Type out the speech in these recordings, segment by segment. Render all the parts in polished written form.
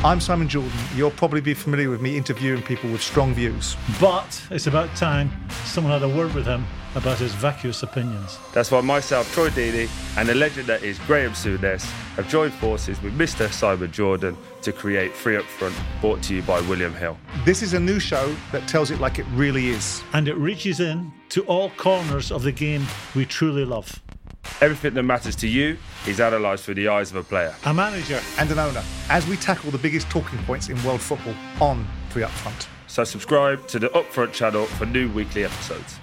I'm Simon Jordan. You'll probably be familiar with me interviewing people with strong views. But it's about time someone had a word with him about his vacuous opinions. That's why myself, Troy Deeney, and the legend that is Graham Souness have joined forces with Mr. Simon Jordan to create Three Up Front, brought to you by William Hill. This is a new show that tells it like it really is. And it reaches in to all corners of the game we truly love. Everything that matters to you is analysed through the eyes of a player, A manager. And an owner, as we tackle the biggest talking points in world football on Three Up Front. So subscribe to the Upfront channel for new weekly episodes.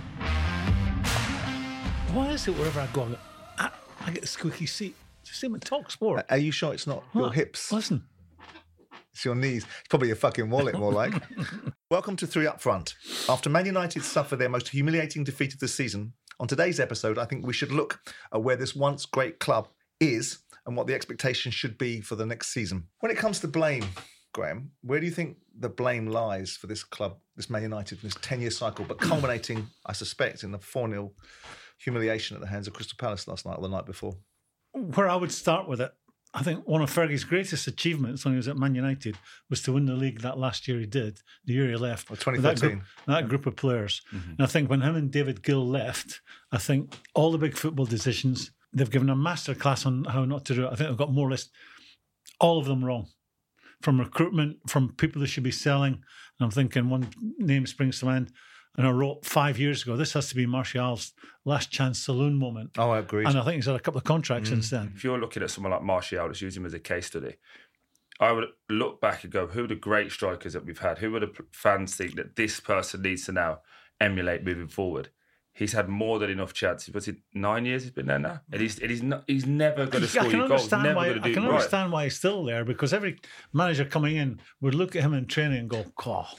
Why is it wherever I go, I get a squeaky seat? It's the same with Talk Sport. Are you sure it's not your hips? Listen. It's your knees. It's probably your fucking wallet, more like. Welcome to Three Up Front. After Man United suffer their most humiliating defeat of the season, on today's episode, I think we should look at where this once great club is and what the expectations should be for the next season. When it comes to blame, Graham, where do you think the blame lies for this club, this Man United, this 10-year cycle, but culminating, I suspect, in the 4-0 humiliation at the hands of Crystal Palace last night or the night before? Where I would start with it, I think one of Fergie's greatest achievements when he was at Man United was to win the league that last year he did, the year he left. 2013. That group of players. Mm-hmm. And I think when him and David Gill left, I think all the big football decisions, they've given a masterclass on how not to do it. I think they've got more or less all of them wrong. From recruitment, from people they should be selling. And I'm thinking one name springs to mind. And I wrote 5 years ago, this has to be Martial's last chance saloon moment. Oh, I agree. And I think he's had a couple of contracts since then. If you're looking at someone like Martial, let's use him as a case study, I would look back and go, who are the great strikers that we've had? Who are the fans think that this person needs to now emulate moving forward? He's had more than enough chances. Was it 9 years he's been there now? And he's never going to score you goals. Never going to do it right. I can understand why he's still there, because every manager coming in would look at him in training and go, "Oh,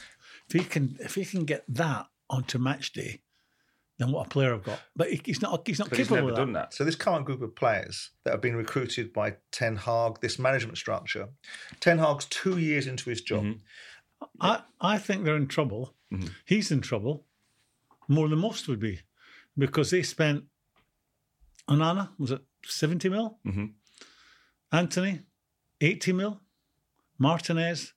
if he can get that onto match day, then what a player I've got." But he's not capable of done that. So this current group of players that have been recruited by Ten Hag, this management structure, Ten Hag's 2 years into his job. Mm-hmm. I think they're in trouble. Mm-hmm. He's in trouble more than most would be, because they spent Onana, was it 70 mil? Mm-hmm. Anthony, 80 mil. Martinez,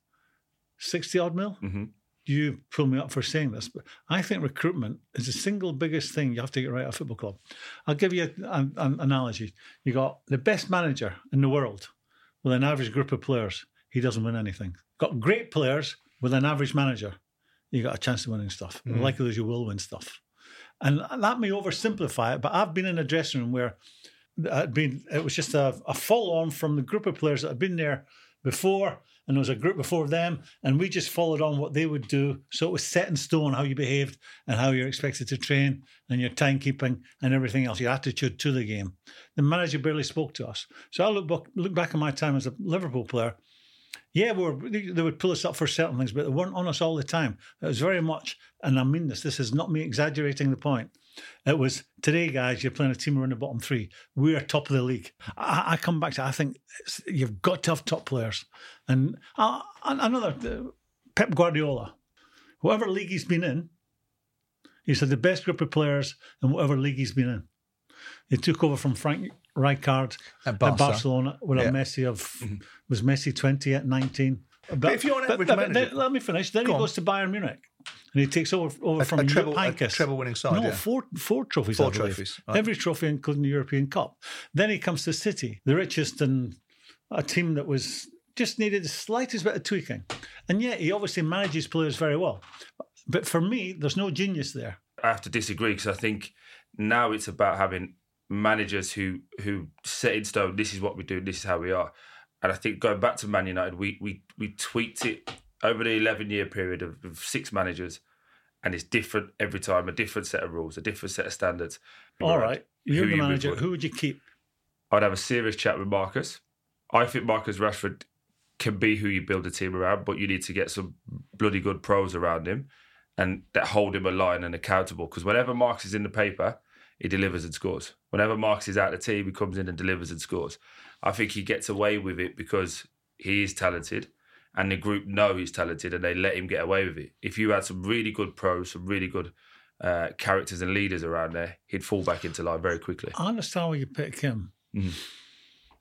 60 odd mil. Mm-hmm. You pull me up for saying this, but I think recruitment is the single biggest thing you have to get right at a football club. I'll give you an analogy. You got the best manager in the world with an average group of players. He doesn't win anything. Got great players with an average manager. You got a chance of winning stuff. Mm. Likely as you will win stuff. And that may oversimplify it, but I've been in a dressing room where it was just a follow-on from the group of players that had been there before, and there was a group before them, and we just followed on what they would do. So it was set in stone how you behaved and how you're expected to train and your timekeeping and everything else, your attitude to the game. The manager barely spoke to us. So I look back on my time as a Liverpool player. Yeah, they would pull us up for certain things, but they weren't on us all the time. It was very much, and I mean this is not me exaggerating the point. It was, today, guys, you're playing a team who are in the bottom three. We are top of the league. I come back to, I think you've got to have top players. And another, Pep Guardiola, whatever league he's been in, he's had the best group of players in whatever league he's been in. He took over from Frank Rijkaard at Barcelona with a Messi of, was Messi 20 at 19? But if you're an average manager... Let me finish. Then he goes to Bayern Munich. And he takes over from a Heynckes. treble-winning side, No, four trophies, I believe. Trophies. Right. Every trophy, including the European Cup. Then he comes to City, the richest, and a team that was just needed the slightest bit of tweaking. And yet he obviously manages players very well. But for me, there's no genius there. I have to disagree, because I think now it's about having managers who set in stone, this is what we do, this is how we are. And I think going back to Man United, we tweaked it over the 11-year period of 6 managers, and it's different every time, a different set of rules, a different set of standards. All right, you're the manager. Who would you keep? I'd have a serious chat with Marcus. I think Marcus Rashford can be who you build a team around, but you need to get some bloody good pros around him and that hold him aligned and accountable. Because whenever Marcus is in the paper, he delivers and scores. Whenever Marcus is out of the team, he comes in and delivers and scores. I think he gets away with it because he is talented and the group know he's talented and they let him get away with it. If you had some really good pros, some really good characters and leaders around there, he'd fall back into line very quickly. I understand why you pick him.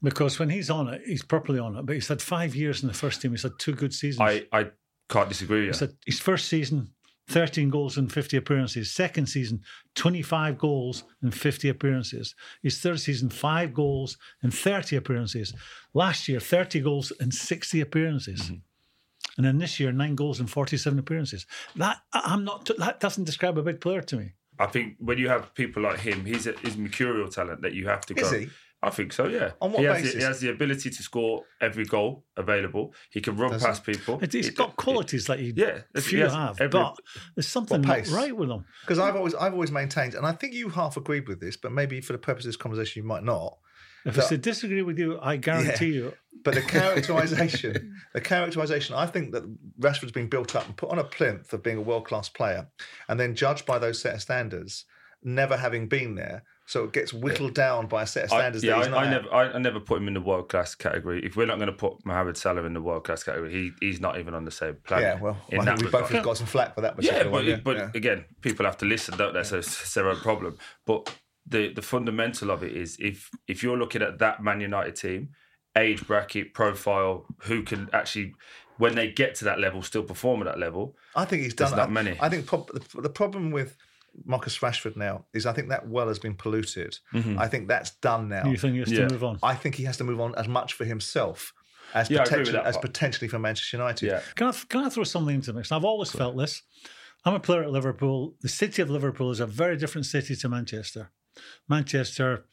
Because when he's on it, he's properly on it. But he's had 5 years in the first team. He's had 2 good seasons. I can't disagree with you. His first season, 13 goals and 50 appearances. Second season, 25 goals and 50 appearances. His third season, 5 goals and 30 appearances. Last year, 30 goals and 60 appearances. Mm-hmm. And then this year, 9 goals and 47 appearances. That doesn't describe a big player to me. I think when you have people like him, he's mercurial talent that you have to go. Is he? I think so, yeah. On what basis? He has the ability to score every goal available. He can run past people. He's got qualities that few have, but there's something not right with him. Because I've always maintained, and I think you half agreed with this, but maybe for the purpose of this conversation you might not. If it's to disagree with you, I guarantee you. But the characterisation, I think that Rashford's been built up and put on a plinth of being a world-class player and then judged by those set of standards, never having been there. So it gets whittled down by a set of standards. I never put him in the world class category. If we're not going to put Mohamed Salah in the world class category, he's not even on the same planet. Yeah, well, I think we both have got some flack for that. But again, people have to listen, don't they? So it's their own problem. But the fundamental of it is if you're looking at that Man United team, age bracket, profile, who can actually, when they get to that level, still perform at that level. I think he's done. There's not many. I think the problem with Marcus Rashford now is I think that well has been polluted. Mm-hmm. I think that's done now. You think he has to move on? I think he has to move on as much for himself as potentially for Manchester United. Yeah. Can I throw something into the mix? I've always felt this. I'm a player at Liverpool. The city of Liverpool is a very different city to Manchester. Manchester,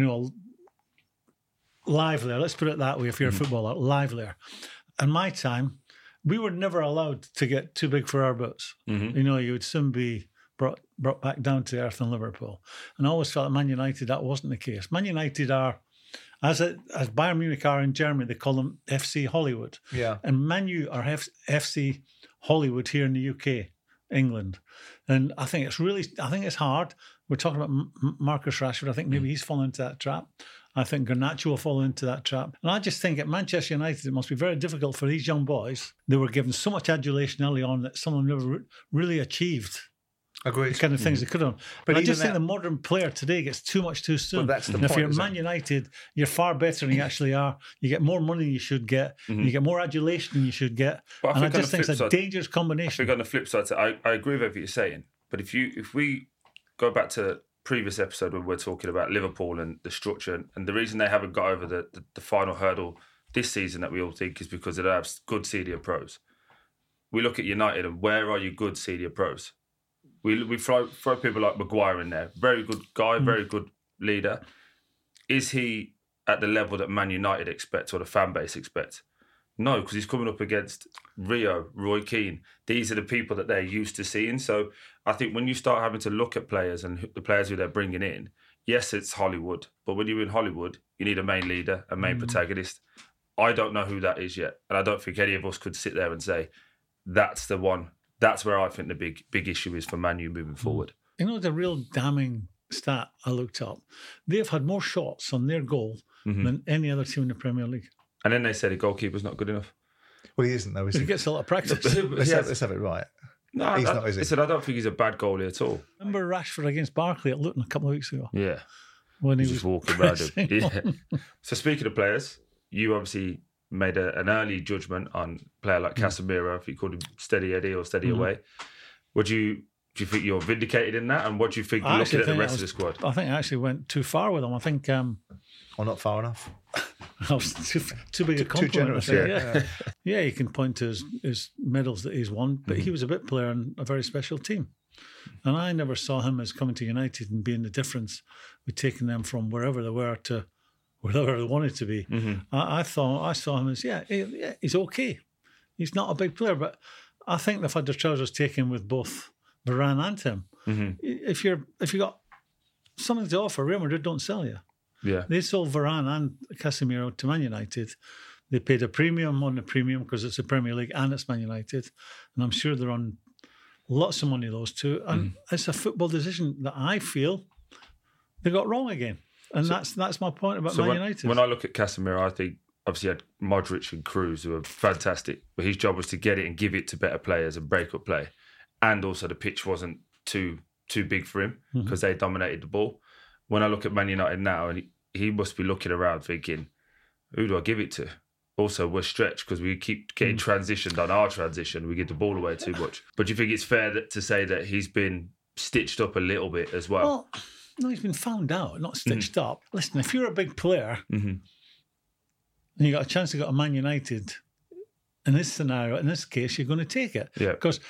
livelier. Let's put it that way. If you're a footballer, livelier. In my time, we were never allowed to get too big for our boots. Mm-hmm. You would soon be brought back down to earth in Liverpool. And I always felt at Man United that wasn't the case. Man United are, as Bayern Munich are in Germany, they call them FC Hollywood. Yeah. And Man U are FC Hollywood here in the UK, England. And I think it's hard. We're talking about Marcus Rashford. I think maybe he's fallen into that trap. I think Garnacho will fall into that trap. And I just think at Manchester United, it must be very difficult for these young boys. They were given so much adulation early on that some of them never really achieved. Agreed. The kind of things they could have. But I just think the modern player today gets too much too soon. But that's the point. If you're Man United, you're far better than you actually are. You get more money than you should get. Mm-hmm. You get more adulation than you should get. But I just think it's a dangerous combination. I think on the flip side, I agree with everything you're saying. But if we go back to previous episode when we're talking about Liverpool and the structure, and the reason they haven't got over the final hurdle this season that we all think is because they don't have good senior pros. We look at United and where are your good senior pros? We throw people like Maguire in there. Very good guy, very good leader. Is he at the level that Man United expect or the fan base expects? No, because he's coming up against Rio, Roy Keane. These are the people that they're used to seeing. So I think when you start having to look at players and the players who they're bringing in, yes, it's Hollywood. But when you're in Hollywood, you need a main leader, a main protagonist. I don't know who that is yet. And I don't think any of us could sit there and say, that's the one. That's where I think the big issue is for Man U moving forward. The real damning stat I looked up, they've had more shots on their goal than any other team in the Premier League. And then they said the goalkeeper's not good enough. Well, he isn't, though, is he? He gets a lot of practice. Let's have it right. No, he's not, is he? I said, I don't think he's a bad goalie at all. Remember Rashford against Barkley at Luton a couple of weeks ago? Yeah. When he was just walking around him. Yeah. So speaking of players, you obviously made an early judgment on a player like Casemiro, if you called him Steady Eddie or Steady Away. Do you think you're vindicated in that? And what do you think looking at the rest of the squad? I think I actually went too far with him. I think... or not far enough. I was too big a compliment. Too generous, yeah, you can point to his medals that he's won, but he was a bit player in a very special team. And I never saw him as coming to United and being the difference with taking them from wherever they were to wherever they wanted to be. Mm-hmm. I saw him as, he's okay. He's not a big player, but I think they've had their trousers taken with both Varane and him. Mm-hmm. If you got something to offer, Real Madrid don't sell you. Yeah, they sold Varane and Casemiro to Man United. They paid a premium on the premium because it's a Premier League and it's Man United, and I'm sure they're on lots of money, those two. And it's a football decision that I feel they got wrong again. And that's my point about Man United. When I look at Casemiro, I think obviously you had Modric and Kroos who are fantastic, but his job was to get it and give it to better players and break up play, and also the pitch wasn't too big for him because they dominated the ball. When I look at Man United now, and he must be looking around thinking, who do I give it to? Also, we're stretched because we keep getting transitioned on our transition. We give the ball away too much. But do you think it's fair to say that he's been stitched up a little bit as well? Well, no, he's been found out, not stitched up. Listen, if you're a big player and you got a chance to go to Man United, in this scenario, in this case, you're going to take it. Yeah. Because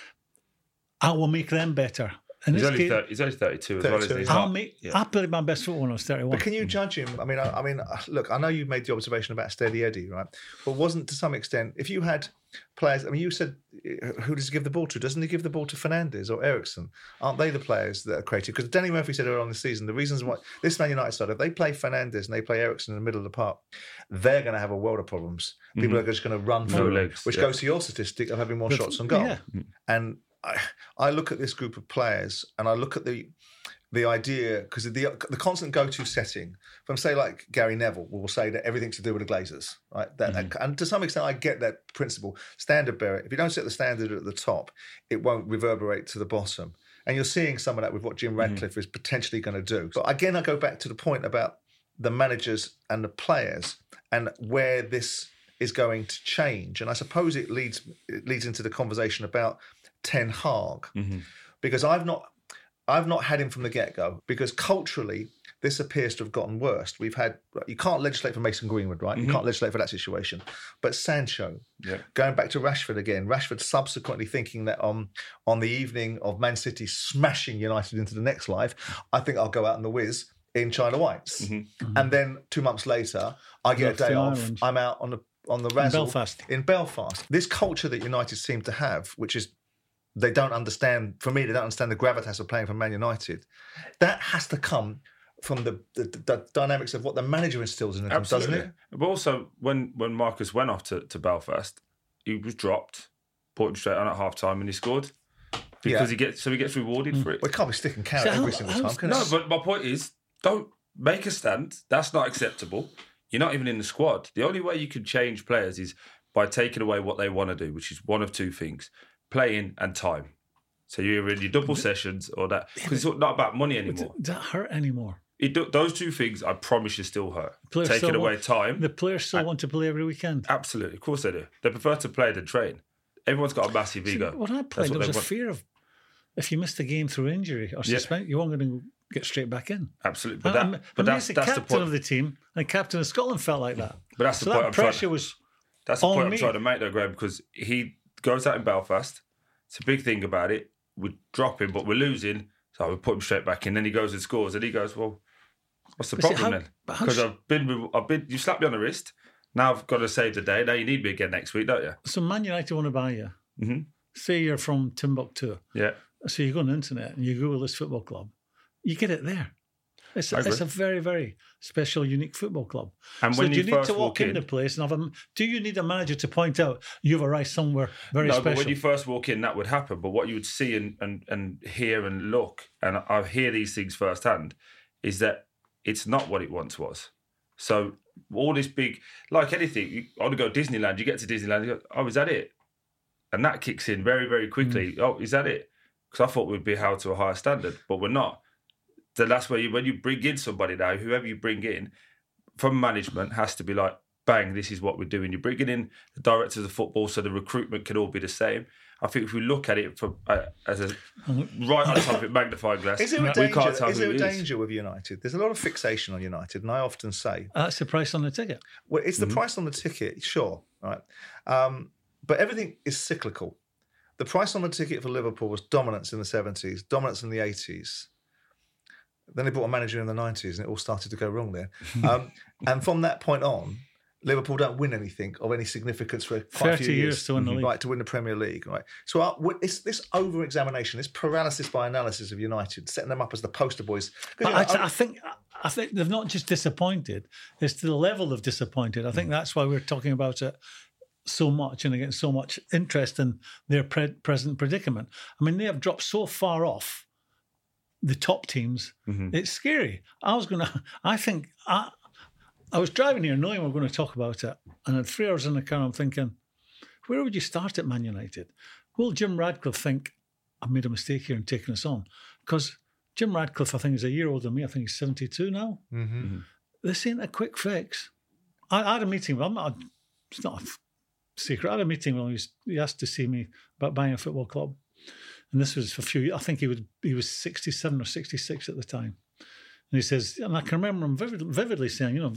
I will make them better. He's only 32 as well, isn't he? I played my best football when I was 31. But can you judge him? I mean, look, I know you made the observation about Steady Eddie, right? But wasn't to some extent, if you had players, I mean, you said, who does he give the ball to? Doesn't he give the ball to Fernandes or Eriksen? Aren't they the players that are creative? Because Danny Murphy said earlier on this season, the reasons why this Man United side, if they play Fernandes and they play Eriksen in the middle of the park, they're going to have a world of problems. People are just going to run through, legs, which goes to your statistic of having more shots on goal. Yeah. And I look at this group of players and I look at the idea, because the constant go-to setting from, say, like Gary Neville will say that everything's to do with the Glazers, right? And to some extent, I get that principle. Standard bearer. If you don't set the standard at the top, it won't reverberate to the bottom. And you're seeing some of that with what Jim Radcliffe is potentially going to do. But again, I go back to the point about the managers and the players and where this is going to change. And I suppose it leads into the conversation about Ten Hag, because I've not had him from the get-go, because culturally this appears to have gotten worse. You can't legislate for Mason Greenwood, right? You can't legislate for that situation. But Sancho, going back to Rashford again, Rashford subsequently thinking that on the evening of Man City smashing United into the next life, I think I'll go out in the whiz in China Whites. And then 2 months later, I get a day off. Island. I'm out on the razzle in Belfast. This culture that United seem to have, which is they don't understand the gravitas of playing for Man United. That has to come from the dynamics of what the manager instills in them, doesn't it? But also, when Marcus went off to Belfast, he was dropped, put him straight on at half-time and he scored. Because he gets rewarded for it. We can't be sticking carrot every single time, can No, but my point is, don't make a stand. That's not acceptable. You're not even in the squad. The only way you can change players is by taking away what they want to do, which is one of two things: playing and time. So you're in your double sessions or that. Because it's not about money anymore. Does that hurt anymore? Those two things, I promise you, still hurt. Taking away time. The players still want to play every weekend. Absolutely. Of course they do. They prefer to play than train. Everyone's got a massive ego. When I played, there was a fear of if you missed a game through injury or suspended, you weren't going to get straight back in. Absolutely. But that's the captain of the team, and the captain of Scotland felt like that. But that's the point I'm trying to... That's the point I'm trying to make, though, Graham, because he goes out in Belfast. It's a big thing about it. We drop him, but we're losing, so we put him straight back in. Then he goes and scores, and he goes, "Well, what's the problem then? Because I've been. You slapped me on the wrist. Now I've got to save the day. Now you need me again next week, don't you?" So Man United want to buy you. Mm-hmm. Say you're from Timbuktu. Yeah. So you go on the internet and you Google this football club. You get it there. It's a very, very special, unique football club. And so when do you need to walk into the place and do you need a manager to point out you've arrived somewhere very special? No, but when you first walk in, that would happen. But what you would see and hear and look, and I hear these things firsthand, is that it's not what it once was. So all this big, like anything, you want to go to Disneyland, you get to Disneyland, you go, oh, is that it? And that kicks in very, very quickly. Oh, is that it? Because I thought we'd be held to a higher standard, but we're not. So that's where when you bring in somebody now, whoever you bring in from management has to be like, bang, this is what we're doing. You're bringing in the directors of football so the recruitment can all be the same. I think if we look at it from as a right on top of it, magnifying glass, is there a danger with United? There's a lot of fixation on United, and I often say... That's the price on the ticket. Well, it's the price on the ticket, sure, right? But everything is cyclical. The price on the ticket for Liverpool was dominance in the 70s, dominance in the 80s. Then they brought a manager in the 90s and it all started to go wrong there. And from that point on, Liverpool don't win anything of any significance for quite a few years to win the league. Right, to win the Premier League. Right. So it's this over-examination, this paralysis by analysis of United, setting them up as the poster boys. I think they've not just disappointed, it's to the level of disappointed. I think that's why we're talking about it so much and getting so much interest in their present predicament. I mean, they have dropped so far off the top teams. It's scary. I was driving here knowing we were going to talk about it, and at 3 hours in the car I'm thinking, where would you start at Man United? Will Jim Radcliffe think I've made a mistake here and taken us on? Because Jim Radcliffe, I think, is a year older than me. I think he's 72 now. This ain't a quick fix. I had a meeting with him. It's not a secret. I had a meeting with him. He asked to see me about buying a football club. And this was a few years. I think he was 67 or 66 at the time. And he says, and I can remember him vividly saying, you know,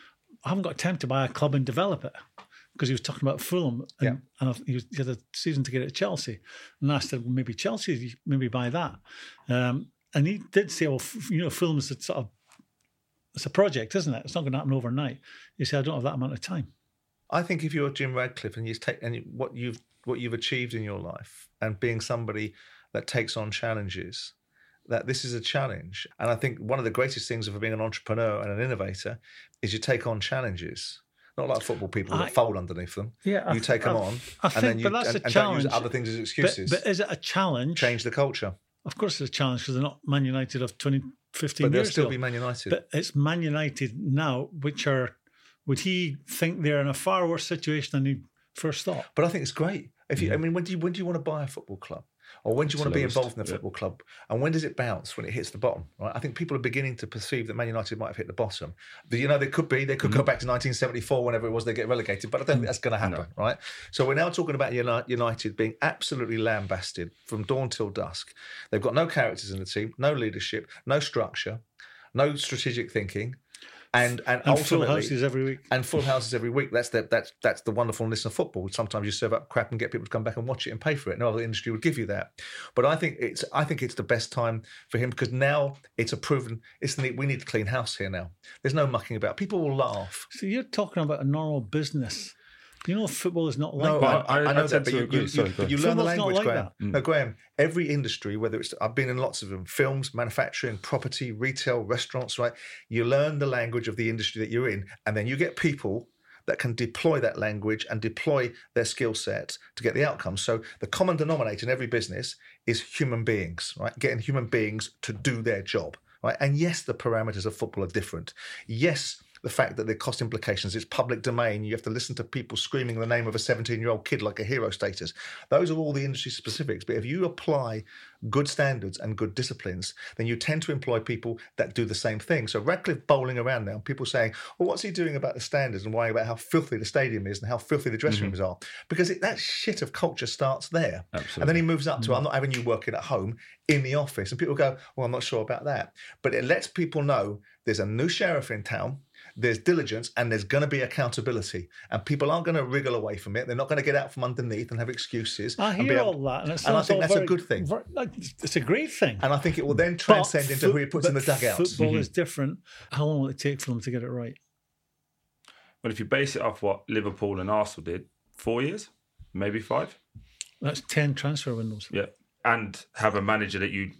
I haven't got time to buy a club and develop it. Because he was talking about Fulham, and he had a season to get at Chelsea. And I said, well, maybe Chelsea, maybe buy that. And he did say, well, you know, Fulham's a sort of, it's a project, isn't it? It's not going to happen overnight. He said, I don't have that amount of time. I think if you're Jim Radcliffe and what you've achieved in your life, and being somebody that takes on challenges, that this is a challenge. And I think one of the greatest things of being an entrepreneur and an innovator is you take on challenges. Not like football people that fold underneath them. Yeah, you take them on, and then you don't use other things as excuses. But is it a challenge? Change the culture. Of course, it's a challenge because they're not Man United of 15 years ago. But they'll still be Man United. But it's Man United now, which are. Would he think they're in a far worse situation than he first thought? But I think it's great. I mean, when do you want to buy a football club? Or when do you want to be involved in the football club? And when does it bounce? When it hits the bottom, right? I think people are beginning to perceive that Man United might have hit the bottom. You know, they could go back to 1974, whenever it was they get relegated, but I don't think that's going to happen, right? So we're now talking about United being absolutely lambasted from dawn till dusk. They've got no characters in the team, no leadership, no structure, no strategic thinking. And ultimately, full houses every week. And full houses every week. That's the wonderfulness of football. Sometimes you serve up crap and get people to come back and watch it and pay for it. No other industry would give you that. But I think it's the best time for him because now it's a proven. We need to clean house here now. There's no mucking about. People will laugh. So you're talking about a normal business. You know, football is not like that. I know that, but you learn the language, like Graham. No, Graham, every industry, whether it's, I've been in lots of them, films, manufacturing, property, retail, restaurants, right? You learn the language of the industry that you're in, and then you get people that can deploy that language and deploy their skill sets to get the outcome. So the common denominator in every business is human beings, right? Getting human beings to do their job, right? And yes, the parameters of football are different. Yes, the fact that the cost implications, it's public domain, you have to listen to people screaming the name of a 17-year-old kid like a hero status. Those are all the industry specifics. But if you apply good standards and good disciplines, then you tend to employ people that do the same thing. So Radcliffe bowling around now, people saying, well, what's he doing about the standards and worrying about how filthy the stadium is and how filthy the dressing rooms are? Because that shit of culture starts there. Absolutely. And then he moves up to, I'm not having you working at home in the office. And people go, well, I'm not sure about that. But it lets people know there's a new sheriff in town, there's diligence, and there's going to be accountability. And people aren't going to wriggle away from it. They're not going to get out from underneath and have excuses. I hear all that. And I think that's a good thing. It's a great thing. And I think it will then transcend into who he puts in the dugout. Football is different. How long will it take for them to get it right? Well, if you base it off what Liverpool and Arsenal did, 4 years, maybe 5. That's 10 transfer windows. Yeah. And have a manager that you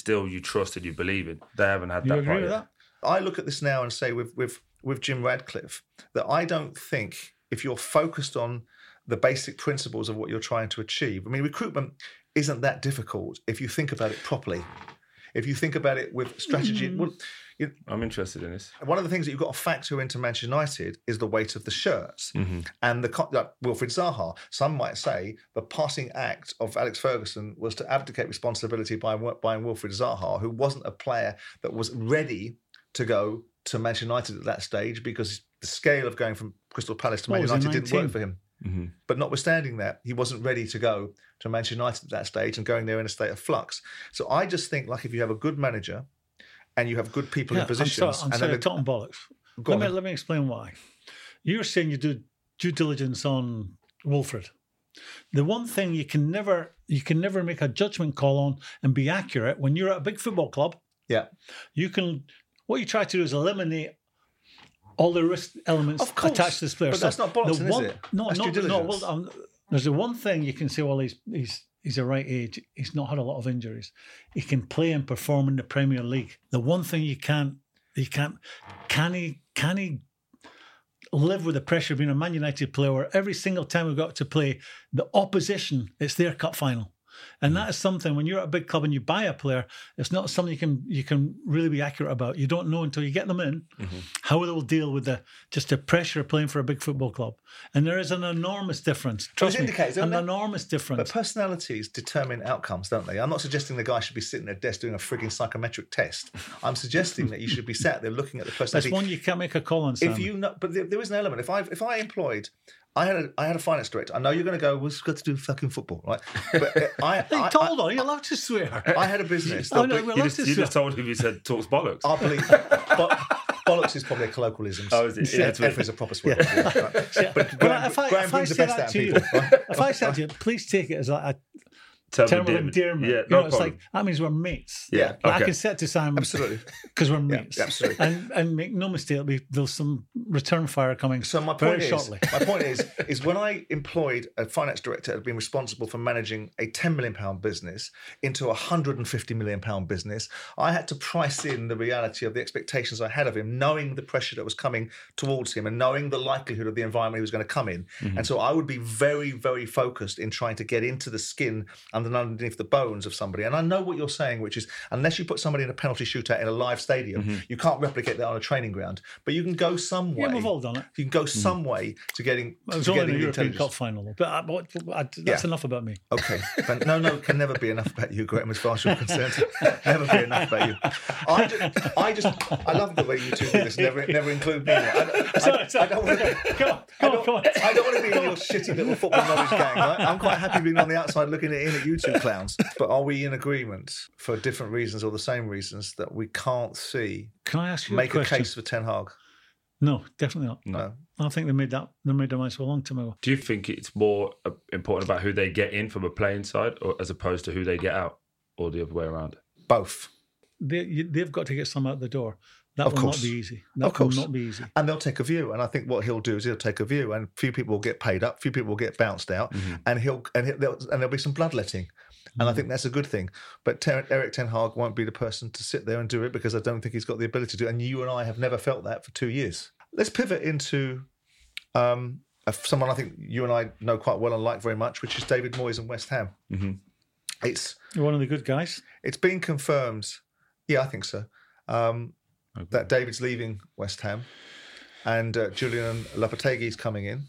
trust and you believe in. They haven't had that. You agree with that? I look at this now and say with Jim Radcliffe that I don't think if you're focused on the basic principles of what you're trying to achieve. I mean, recruitment isn't that difficult if you think about it properly. If you think about it with strategy. Well, I'm interested in this. One of the things that you've got to factor into Manchester United is the weight of the shirts. Mm-hmm. And Wilfried Zaha, some might say the passing act of Alex Ferguson was to abdicate responsibility by buying Wilfried Zaha, who wasn't a player that was ready to go to Manchester United at that stage because the scale of going from Crystal Palace to Man United didn't work for him. Mm-hmm. But notwithstanding that, he wasn't ready to go to Manchester United at that stage and going there in a state of flux. So I just think, like, if you have a good manager and you have good people in positions... I'm sorry, talking bollocks. Let me explain why. You're saying you do due diligence on Wilfried. The one thing you can never make a judgment call on and be accurate when you're at a big football club. Yeah. What you try to do is eliminate all the risk elements attached to this player. But that's not bollocks, is it? That's due diligence. There's the one thing you can say, well, he's a right age. He's not had a lot of injuries. He can play and perform in the Premier League. The one thing can he live with the pressure of being a Man United player where every single time we got to play the opposition, it's their cup final. And that is something, when you're at a big club and you buy a player, it's not something you can really be accurate about. You don't know until you get them in how they'll deal with the pressure of playing for a big football club. And there is an enormous difference. Trust me, an enormous difference. But personalities determine outcomes, don't they? I'm not suggesting the guy should be sitting at a desk doing a frigging psychometric test. I'm suggesting that you should be sat there looking at the personality. That's one you can't make a call on, Sam. But there is an element. If I employed, I had a finance director. I know you're going to go, well, it's got to do with fucking football, right? But you're allowed to swear. I had a business. You just told him you said talks bollocks. I believe bollocks is probably a colloquialism. Oh, is it? Yeah, F is a proper swear. Yeah. Right. But Graham brings the best out of people. If I said to you, please take it as a term of endearment. Yeah, it's like, that means we're mates. Yeah. But I can say it to Simon. Absolutely. Because we're mates. Yeah, absolutely. And make no mistake, there's some return fire coming very shortly. My point is when I employed a finance director who had been responsible for managing a £10 million business into a £150 million business, I had to price in the reality of the expectations I had of him, knowing the pressure that was coming towards him and knowing the likelihood of the environment he was going to come in. And so I would be very, very focused in trying to get into the skin and then underneath the bones of somebody. And I know what you're saying, which is unless you put somebody in a penalty shootout in a live stadium, you can't replicate that on a training ground. But you can go some way. Yeah, we've all done it. You can go some way to getting. It was only the European Cup final, but that's enough about me. Okay, no, can never be enough about you, Graham. As far as you're concerned, never be enough about you. I love the way you two do this. Never include me. I don't want to be in your shitty little football knowledge gang. Right? I'm quite happy being on the outside looking in at you two clowns. But are we in agreement for different reasons or the same reasons that we can't see? Can I ask you make a question? Case for Ten Hag? No, definitely not. No. I think they made their mind so a long time ago. Do you think it's more important about who they get in from a playing side, or as opposed to who they get out, or the other way around? Both. They've got to get some out the door. That of will course. not be easy. That will not be easy. And they'll take a view. And I think what he'll do is he'll take a view, and few people will get paid up, few people will get bounced out, and there'll be some bloodletting. And I think that's a good thing. But Erik ten Hag won't be the person to sit there and do it, because I don't think he's got the ability to do it. And you and I have never felt that for 2 years. Let's pivot into someone I think you and I know quite well and like very much, which is David Moyes and West Ham. It's one of the good guys. It's been confirmed. Yeah, I think so. That David's leaving West Ham and Julian Lopetegui's coming in.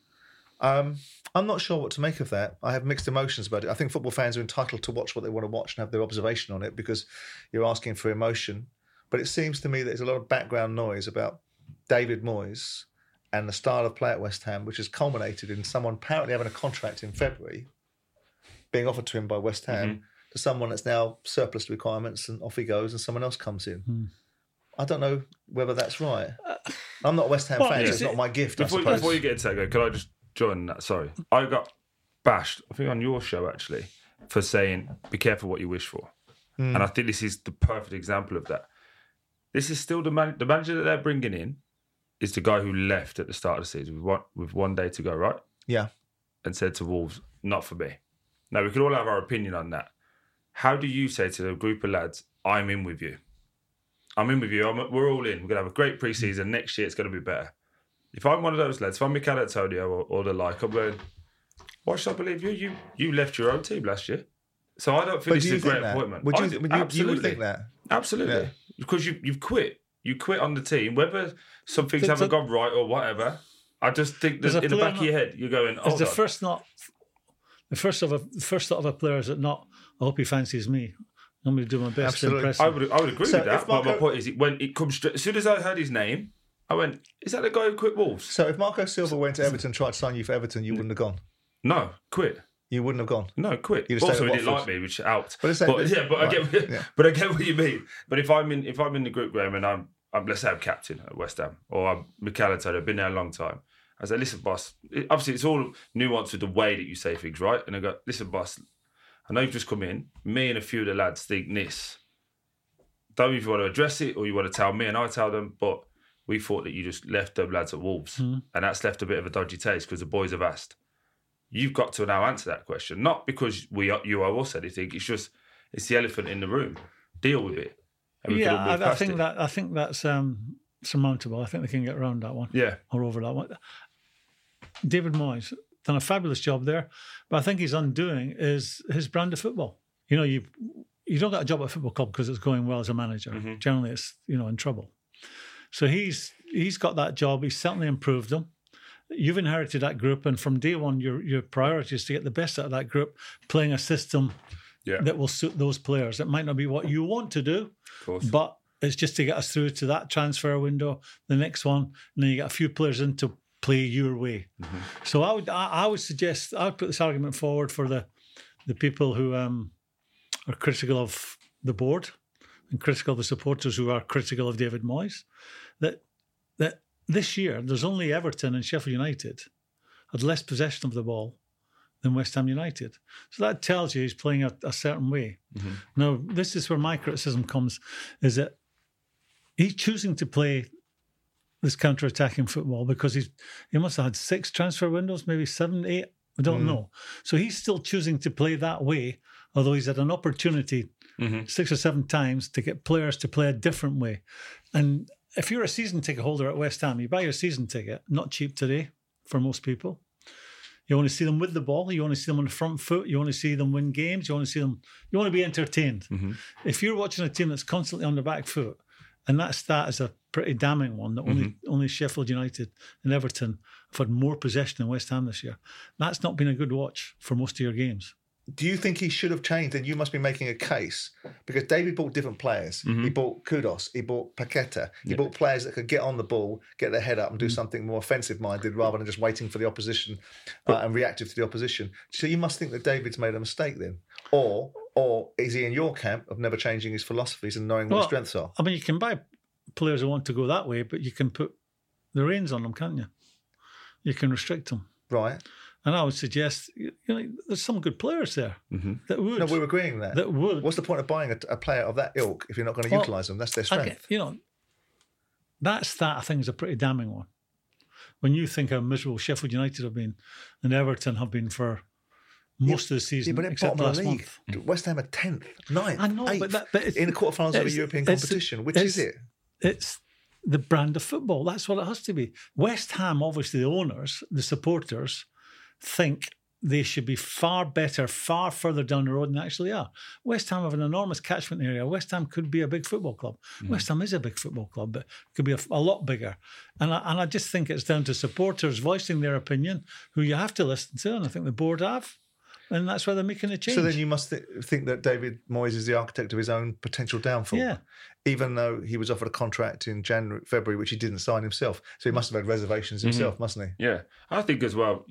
I'm not sure what to make of that. I have mixed emotions about it. I think football fans are entitled to watch what they want to watch and have their observation on it, because you're asking for emotion. But it seems to me that there's a lot of background noise about David Moyes and the style of play at West Ham, which has culminated in someone apparently having a contract in February being offered to him by West Ham to someone that's now surplus requirements, and off he goes and someone else comes in. I don't know whether that's right. I'm not a West Ham fan, so it's not my gift, I suppose. Before you get into that, can I just join that? Sorry. I got bashed, I think on your show actually, for saying, be careful what you wish for. And I think this is the perfect example of that. This is still the manager that they're bringing in is the guy who left at the start of the season with 1 day to go, right? Yeah. And said to Wolves, not for me. Now, we could all have our opinion on that. How do you say to the group of lads, I'm in with you? I'm in with you. We're all in. We're going to have a great pre-season. Next year, it's going to be better. If I'm one of those lads, if I'm Mikel Antonio or the like, I'm going, why should I believe you? You left your own team last year. So I don't think this is a great appointment. Absolutely. You would think that? Absolutely. Yeah. Because you've quit. You quit on the team, whether some things haven't gone right or whatever. I just think that in the back of your head, you're going, oh, the first thought of a player is that not, I hope he fancies me. I'm going to do my best to impress him. I would agree with that. But my point is, when it comes straight, as soon as I heard his name, I went, is that the guy who quit Wolves? So if Marco Silva went to Everton and tried to sign you for Everton, you wouldn't have gone? No, quit. You wouldn't have gone? No, quit. Also, he didn't like me, which helped. I get what you mean. But if I'm in the group, Graham, and I'm let's say I'm captain at West Ham, or I'm Mikel Antonio, I've been there a long time. I say, listen, boss. Obviously, it's all nuanced with the way that you say things, right? And I go, listen, boss. I know you've just come in. Me and a few of the lads think this. Don't know if you want to address it or you want to tell me and I tell them, but we thought that you just left them lads at Wolves. And that's left a bit of a dodgy taste because the boys have asked. You've got to now answer that question. Not because you owe us anything. It's the elephant in the room. Deal with it. I think that's surmountable. I think they can get around that one. Yeah. Or over that one. David Moyes, done a fabulous job there. But I think he's undoing is his brand of football. You know, you don't get a job at a football club because it's going well as a manager. Mm-hmm. Generally, it's, you know, in trouble. So he's got that job. He's certainly improved them. You've inherited that group, and from day one, your priority is to get the best out of that group, playing a system that will suit those players. It might not be what you want to do, Of course. but it's just to get us through to that transfer window, the next one, and then you get a few players in to play your way. Mm-hmm. So I would suggest, I would put this argument forward for the people who are critical of the board and critical of the supporters who are critical of David Moyes, that this year there's only Everton and Sheffield United had less possession of the ball than West Ham United. So that tells you he's playing a certain way. Mm-hmm. Now, this is where my criticism comes, is that he's choosing to play this counter-attacking football because he must have had 6 transfer windows, maybe 7, 8, I don't know. So he's still choosing to play that way, although he's had an opportunity 6 or 7 times to get players to play a different way. And if you're a season ticket holder at West Ham, you buy your season ticket, not cheap today for most people. You want to see them with the ball. You want to see them on the front foot. You want to see them win games. You want to be entertained. Mm-hmm. If you're watching a team that's constantly on the back foot, and that stat is a pretty damning one, that only Sheffield United and Everton have had more possession than West Ham this year. That's not been a good watch for most of your games. Do you think he should have changed? And you must be making a case, because David bought different players. He bought Kudos, he bought Paqueta, he bought players that could get on the ball, get their head up and do something more offensive-minded rather than just waiting for the opposition and reactive to the opposition. So you must think that David's made a mistake then. Or is he in your camp of never changing his philosophies and knowing what his strengths are? I mean, you can buy players who want to go that way, but you can put the reins on them, can't you? You can restrict them. Right. And I would suggest, there's some good players there that would. No, we're agreeing that. That would. What's the point of buying a player of that ilk if you're not going to utilise them? That's their strength. That stat, I think, is a pretty damning one. When you think how miserable Sheffield United have been and Everton have been for most of the season, but except bottom of last the league. month. West Ham are 10th, 9th, I know, 8th, but in the quarterfinals of a European competition. Which is it? It's the brand of football. That's what it has to be. West Ham, obviously, the owners, the supporters, think they should be far better, far further down the road than they actually are. West Ham have an enormous catchment area. West Ham could be a big football club. West Ham is a big football club, but it could be a lot bigger. And I just think it's down to supporters voicing their opinion, who you have to listen to, and I think the board have. And that's why they're making a change. So then you must think that David Moyes is the architect of his own potential downfall. Yeah. Even though he was offered a contract in February, which he didn't sign himself. So he must have had reservations himself, mustn't he? Yeah. I think as well,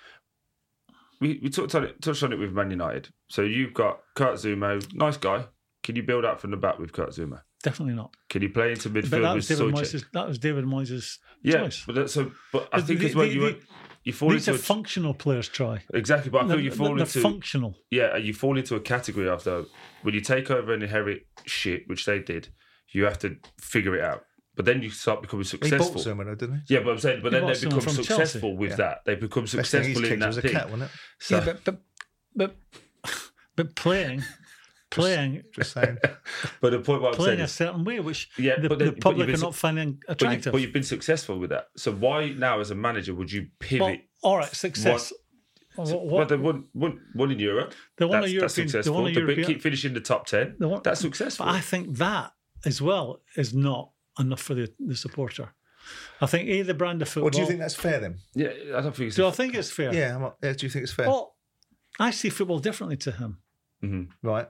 we touched on it with Man United. So you've got Kurt Zouma, nice guy. Can you build up from the back with Kurt Zouma? Definitely not. Can you play into midfield But that with was David Moyes' Yeah, choice. but I think as well you fall These into are functional players, Troy. exactly. But I feel you fall They're into functional. Yeah, you fall into a category after when you take over and inherit shit, which they did. You have to figure it out. But then you start becoming He successful. bought Zouma, though, didn't he? Yeah, but I'm saying, but then bought they someone become from successful Chelsea. with that. They become Best thing successful he's in kicked that was a thing. cat, wasn't it? So, Yeah, but playing, Just saying. but the point what I'm saying playing a is, certain way, which Yeah, the but then- but public you've are been not finding but attractive. you've been successful with that. So why now, as a manager, would you pivot? Well, all right, success. Well, they won in Europe. They won a That's European. They successful. won a To European. keep finishing the top 10. That's successful. But I think that as well is not enough for the supporter. I think the brand of football. Well, do you think that's fair then? Yeah, I don't think it's. Do I think it's fair? Yeah, do you think it's fair? Well, I see football differently to him, Right.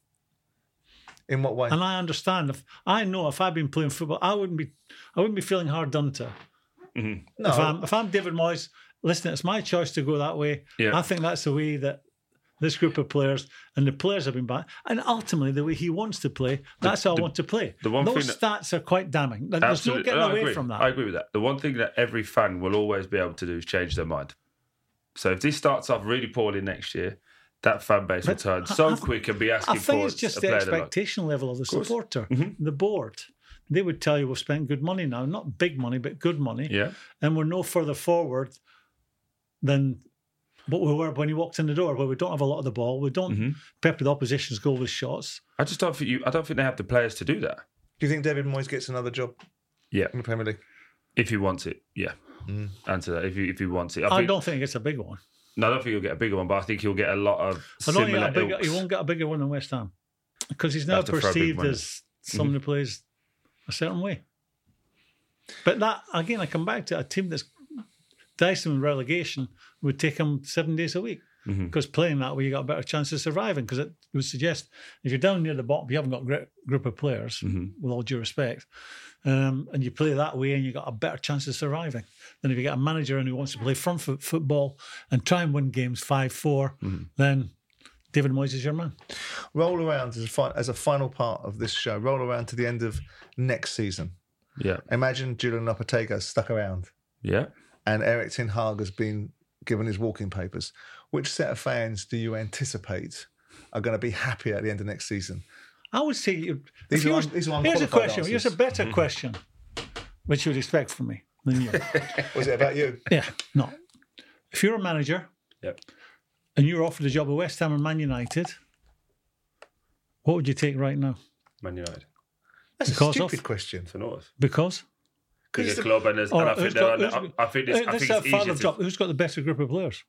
In what way? and I understand. If I'd been playing football, I wouldn't be feeling hard done to. No. If I'm David Moyes, listen, it's my choice to go that way. Yeah. I think that's the way that this group of players and the players have been back, and ultimately the way he wants to play, that's how I want to play. Those stats are quite damning. There's no getting away from that. I agree with that. The one thing that every fan will always be able to do is change their mind. So if this starts off really poorly next year, that fan base will turn so quick and be asking I for think it's just a the player they like. expectation level of the supporter, the board. They would tell you we've spent good money now, not big money, but good money. Yeah. And we're no further forward than what we were when he walked in the door, where we don't have a lot of the ball. We don't pepper the opposition's goal with shots. I just don't think I don't think they have the players to do that. Do you think David Moyes gets another job? Yeah. In the Premier League? If he wants it, yeah. answer that if he wants it. I don't think it's a big one. No, I don't think he'll get a bigger one, but I think he'll get a lot of I don't similar think he won't get a bigger one than West Ham because he's now Have to throw a big perceived one in. as someone who plays a certain way. But that, again, I come back to a team that's diced him in relegation would take him 7 days a week. Because playing that way, you got a better chance of surviving. Because it would suggest if you're down near the bottom, you haven't got a great group of players, with all due respect, and you play that way, and you got a better chance of surviving than if you get a manager and who wants to play front foot football and try and win games 5-4. Then David Moyes is your man. Roll around as a final part of this show. Roll around to the end of next season. Yeah. Imagine Julian Lopetegui's stuck around. Yeah. And Erik ten Hag has been given his walking papers. Which set of fans do you anticipate are going to be happy at the end of next season? I would say These are here's a unqualified question. answers. Here's a better question, which you would expect from me than you. Was it about you? Yeah, no. If you're a manager, Yep. and you're offered a job at West Ham or Man United, what would you take right now? Man United. That's Because a of- stupid question. For North. Because Because the club and, there's, All and I right, think who's they're got- on- I think it's let's have easier final to job. Who's got the better group of players?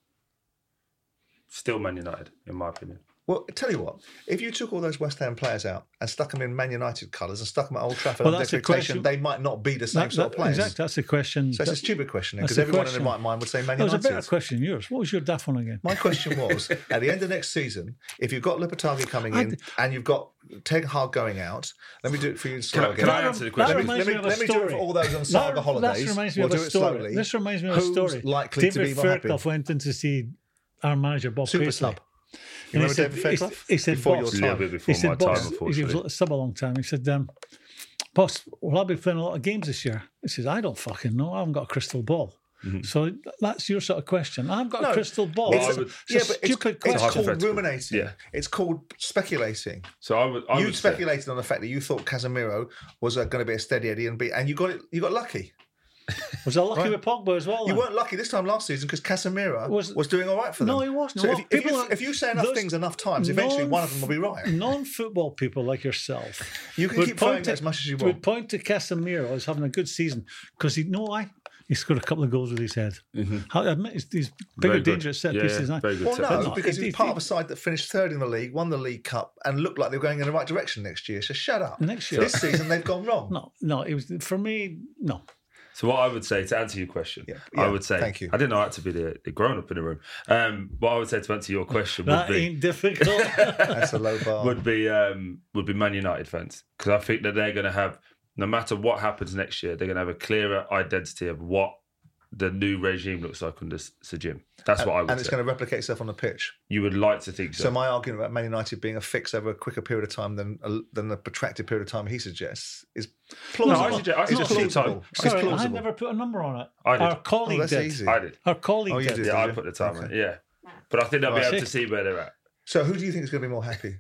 still Man United, in my opinion. Well, tell you what, if you took all those West Ham players out and stuck them in Man United colours and stuck them at Old Trafford Well, on that's the deputation, question. they might not be the same sort of players. Exactly. That's the question. So it's a stupid question That's because the everyone in question. their right mind would say Man That was a United. better question than yours. What was your daft one again? My question was, at the end of next season, if you've got Lopetegui coming in and you've got Ten Hag going out, let me do it for you slow again. Can I answer the question? That reminds me of a Let me do it story. for all those on Saga holidays. This reminds me We'll of do a it story. slowly. This reminds me of a Who's story. likely to David be more happy? Fairclough went in to see our manager Bob Super Paisley. sub. You remember David Fairclough? He said, Before "Boss," your A little time. bit before he said, my "Boss," time, he was unfortunately. a sub a long time. He said, "Boss, will I be playing a lot of games this year?" He says, "I don't fucking know. I haven't got a crystal ball." So that's your sort of question. I've got No, a crystal ball. It's, It's yeah, a but stupid it's question. called hypothetical. ruminating. Yeah. It's called speculating. So I You would say, speculated on the fact that you thought Casemiro was going to be a steady Eddie and you got it. You got lucky. Was I lucky Right. with Pogba as well? You then? weren't lucky this time last season because Casemiro was doing all right for them. No, he wasn't. So Well, if you say enough those things enough times, eventually one of them will be right. Non-football people like yourself You can would keep throwing point that as much as you would want. point to Casemiro as having a good season because he scored a couple of goals with his head. I admit he's Very bigger, good. dangerous set Yeah, pieces. yeah, now. very good Well, set no, pieces. because He- he's part of a side that finished third in the league, won the League Cup, and looked like they were going in the right direction next year. So shut up. Next year. This season they've gone wrong. No, it was for me. No, So what I would say to answer your question, Yeah, I would say, thank you. I didn't know that to be the grown up in the room. What I would say to answer your question would that be ain't difficult. That's a low bar. would be Man United fans, because I think that they're going to have, no matter what happens next year, they're going to have a clearer identity of what the new regime looks like under Sir Jim. That's what I would and it's say. going to replicate itself on the pitch. You would like to think so. So my argument about Man United being a fix over a quicker period of time than the protracted period of time he suggests is plausible. I suggest- I It's suggest plausible. time. It's Sorry, I plausible. never put a number on it. I did. Our colleague Oh, that's did. easy. I did. Our colleague Oh, you did. did. Yeah, I you? put the time on Okay. it, yeah. But I think they'll be Right. able to see where they're at. So who do you think is going to be more happy?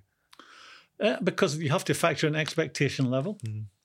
Because you have to factor in expectation level.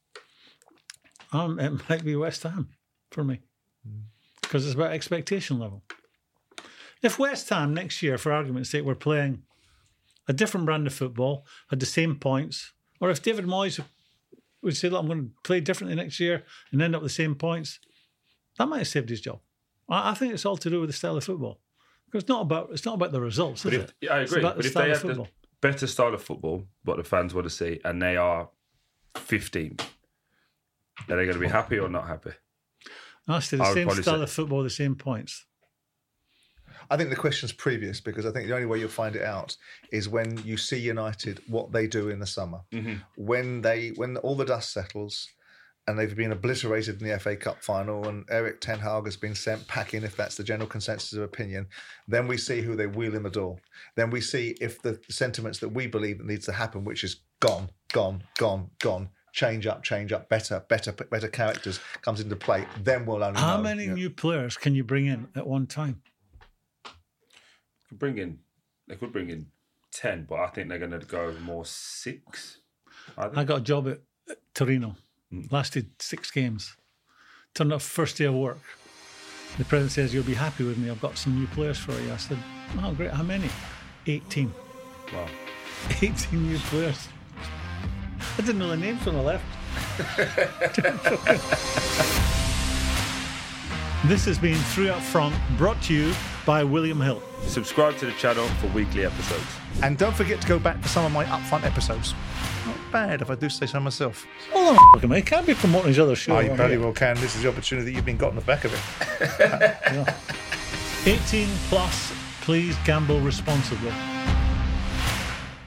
It might be West Ham for me because it's about expectation level. If West Ham next year, for argument's sake, were playing a different brand of football, had the same points, or if David Moyes would say, "Look, I'm going to play differently next year and end up with the same points," that might have saved his job. I think it's all to do with the style of football. Because it's not about the results, is But it? I It's agree. about But the if style they of have the football. better style of football, what the fans want to see, and they are 15, are they going to be happy or not happy? Actually, the I would same probably style say- of football, the same points. I think the question's previous because I think the only way you'll find it out is when you see United what they do in the summer. When all the dust settles and they've been obliterated in the FA Cup final and Erik ten Hag has been sent packing, if that's the general consensus of opinion, then we see who they wheel in the door. Then we see if the sentiments that we believe that needs to happen, which is gone, change up, better characters comes into play, then we'll only How know. many Yeah. new players can you bring in at one time? They could bring in 10, but I think they're going to go more 6. I got a job at Torino. Lasted 6 games. Turned up first day of work. The president says, "You'll be happy with me. I've got some new players for you." I said, "Oh, great. How many?" 18. Wow. 18 new players. I didn't know the names when I left. This has been Three Up Front, brought to you by William Hill. Subscribe to the channel for weekly episodes. And don't forget to go back to some of my upfront episodes. Not bad, if I do say so myself. Hold on, fucking mate. He can't be promoting his other show. I right very here. well can. This is the opportunity that you've been got on the back of it. Yeah. 18 plus, please gamble responsibly.